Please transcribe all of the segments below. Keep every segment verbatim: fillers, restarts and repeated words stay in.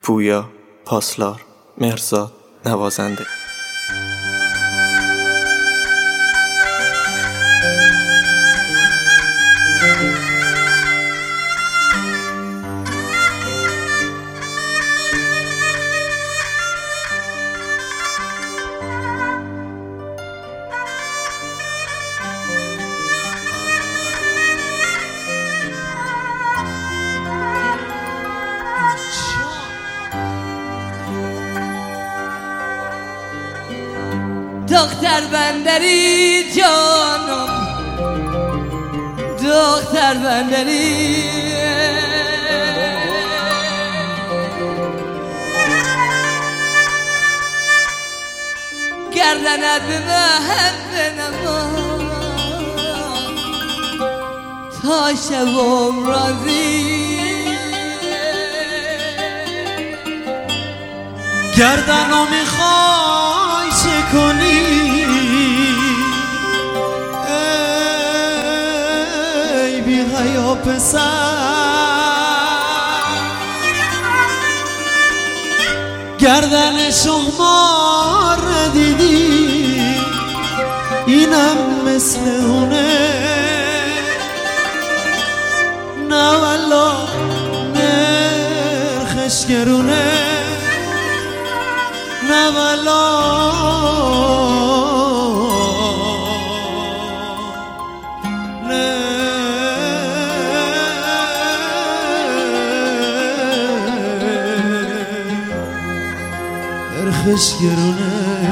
پویا، پاسلار، مرزاد، نوازنده. دختر بندری جانم، دختر بندری گردنت به محب بنما تا شبم راضی گردنو میخوای چه کنی ای بی حیا پسر گردن شهمار ندیدی اینم مثل اونه نه والا نرخش گرونه نه والا نرخش گرونه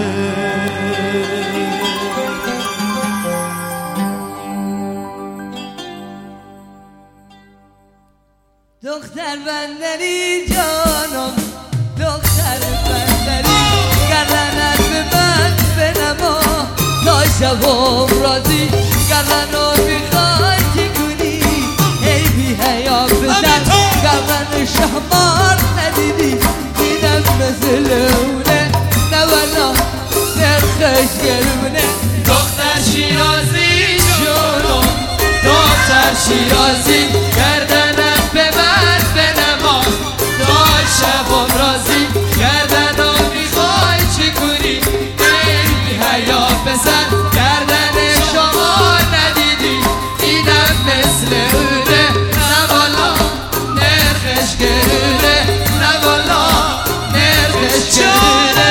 دختر بندری جانم، دختر بندری گردنت به من بنما تا شبم راضی گردنو میخوای چی کنی ای بی حیا پسر گردن شهمار ندیدی دیدم مثل اونه نه والا نرخش گرونه دختر شیرازی جونم دختر شیرازی گردنت به من بنما تا شبم راضی گردنو میخوای چی کنی ای بی حیا پسر گردن شما ندیدی دیدم مثل اونه نه والا نرخش گرونه نه والا نرخش گرونه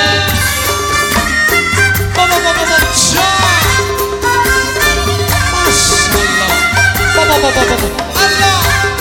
بابا بابا بابا جان ماشالله بابا بابا بابا الله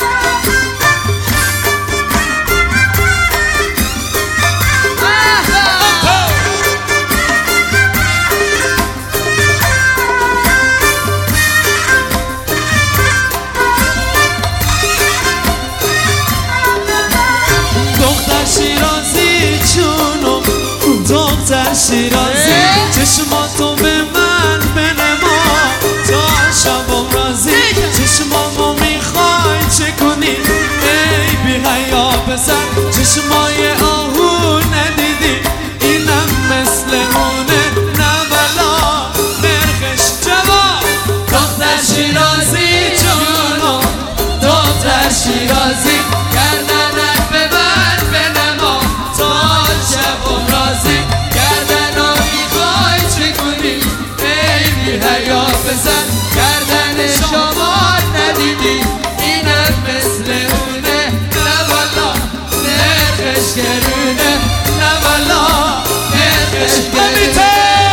دختر شیرازی چشماتو به من بنما تا شبم راضی چشمامو میخوای چه کنی ای بی حیا پسر چشمای آهو ندیدی اینم مثل اونه نه والا نرخش جواب دختر شیرازی جونم دختر شیرازی گردنت به من بنما تا شبم راضی گردنو میخوای چه کنی ای بی حیا پسر گردن شما ندیدی اینم مثل اونه نه والا نرخش گرونه نه والا نرخش گرونه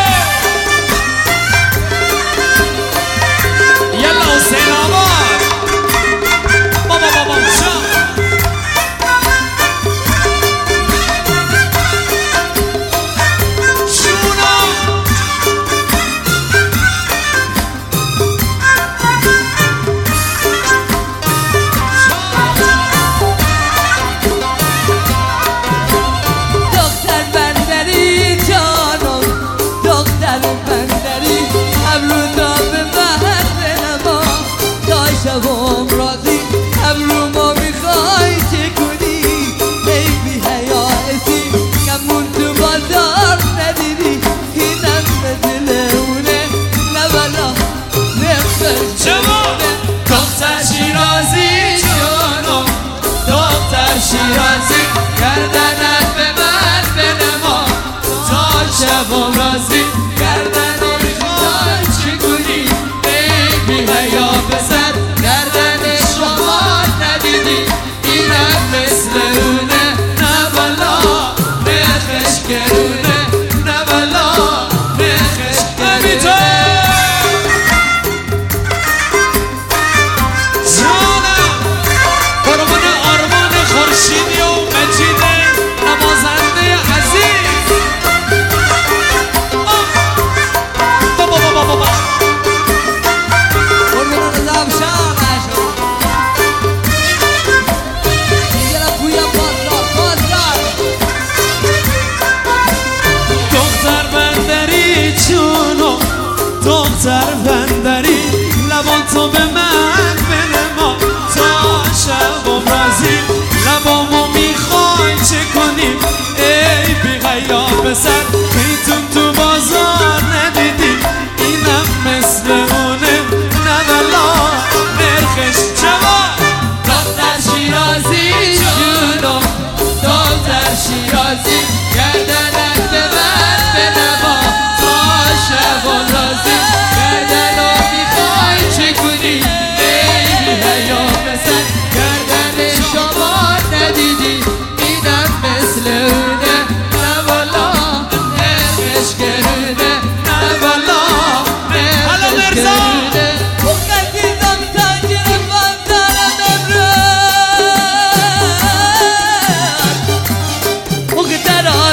یلا حسین آباد بابا بابا شام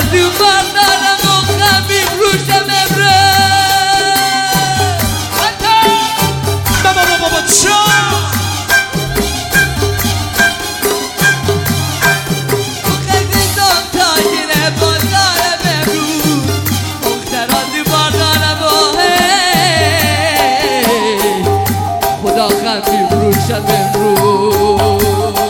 رفتی بردارم و خمیم روشم امره بابا بابا بابا چا خیزیدم تاجر بازارم امروز مخترازی بردارم و خدا خمیم روشم امروز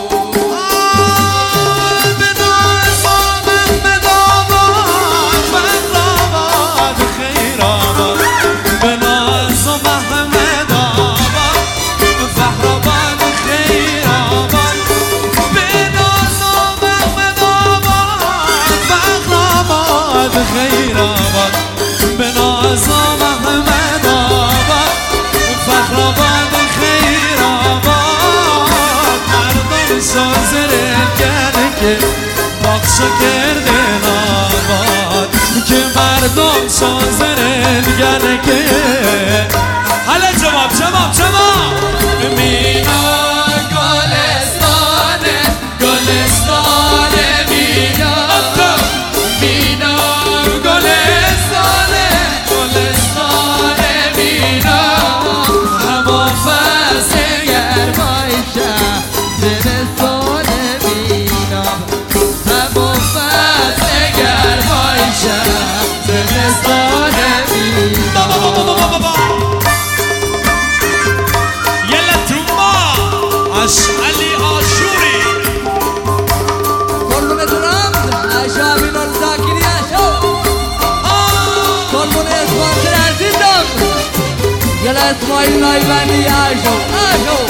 خیر آباد به نازم احمد آباد فخر آباد خیر آباد مردم سازره کرده که باخشا کردن آباد که مردم سازره کرده که حالا جواب جواب جواب مینا گلستانه گلستانه مینا مینا گلستانه گلستانه مینا هوا فصل گرمای شهر زمستان مینا هوا فصل گرمای شهر زمستان مینا یلا ترومبا اشعلی آشوری قربونت رمز عشا بینال زاکری عشا قربون اسپانسر عزیزم یلا اسماعیل نایبندی عشا عشا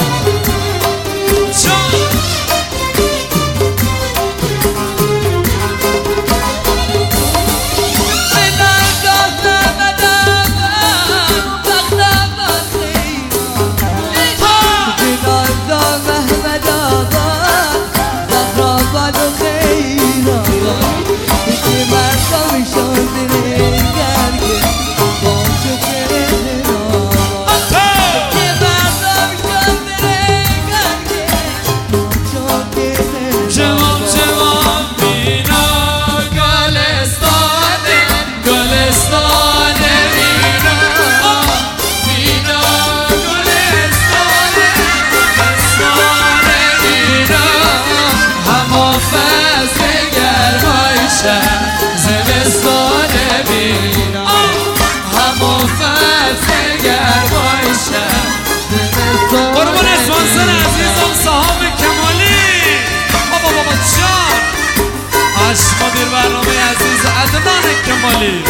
زمستان مینا همون فصل گرمای شهر قربون اسپانسر عزیزم صاحب کمالی بابا بابا جان عشق مدیر برنامه عزیز عدنان کمالی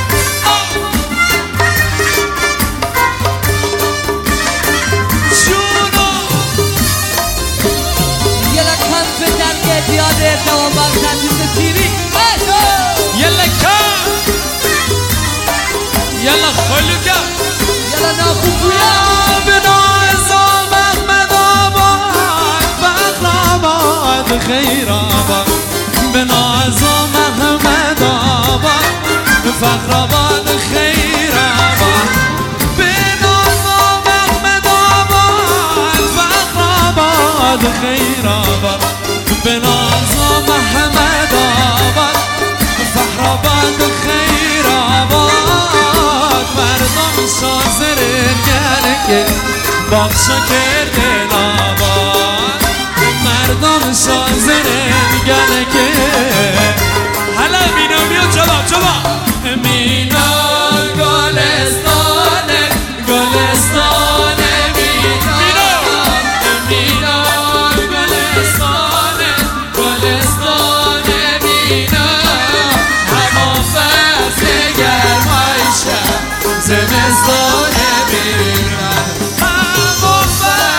جونو یه لکن فتن که دیاده دوام بخشت سیری یلا کم یلا خلوکم یلا ناخوبویا به نازم احمد آباد فخر آباد خیر آباد به نازم احمد آباد فخر آباد خیر آباد به نازم احمد آباد فخر آباد خیر آباد به نازم احمد آباد فخر آباد خیر آباد مردم سازره کرده که باخشا کردن آباد مردم سازره کرده که حالا مینا بیا جلو جلو مینا گلستانه گلستانه مینا مینا گلستانه گلستانه مینا زمستان مینا همون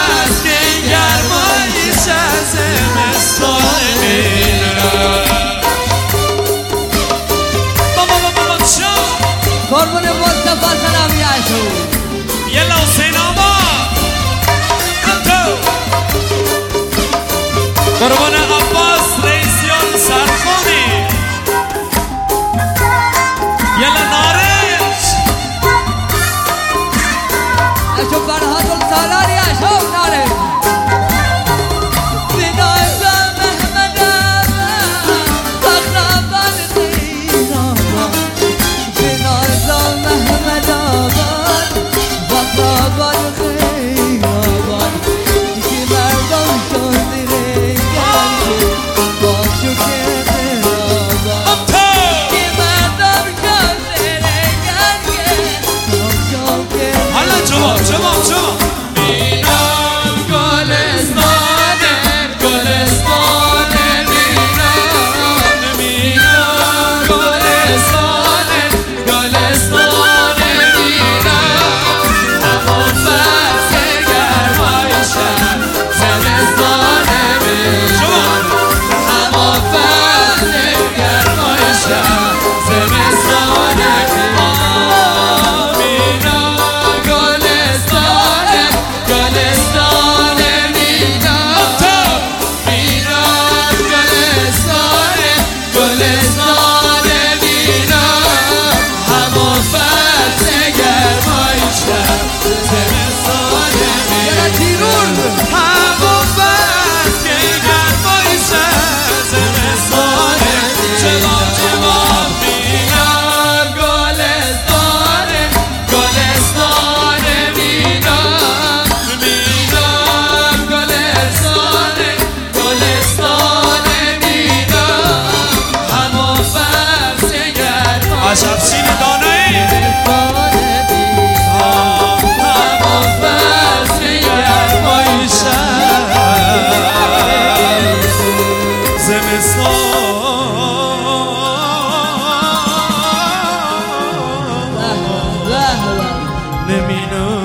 گلستان بینم همون فصل گرمای شب زمستان بینم همون فصل گرمای شب زمستان جواب جواب بینم گلستان گلستان بینم بینم گلستان گلستان بینم همون فصل گرمای عجب سین دانایی نمی‌نم